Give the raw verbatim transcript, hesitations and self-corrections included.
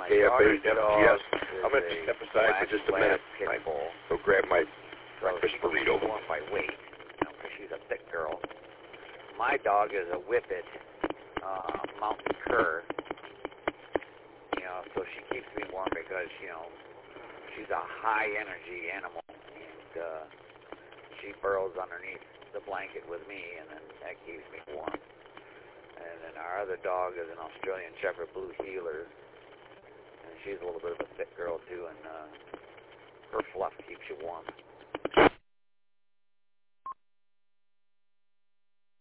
A F A daughter's dog Yes. is I'm going to a step aside for just a black minute. pit I bull. go grab my So breakfast she can be burrito. warm by weight, you know, because she's a thick girl. My dog is a whippet uh, mountain cur. You know, so she keeps me warm because, you know, she's a high energy animal. And uh, she burrows underneath the blanket with me, and then that keeps me warm. And then our other dog is an Australian Shepherd Blue Heeler. And she's a little bit of a thick girl, too, and uh, her fluff keeps you warm.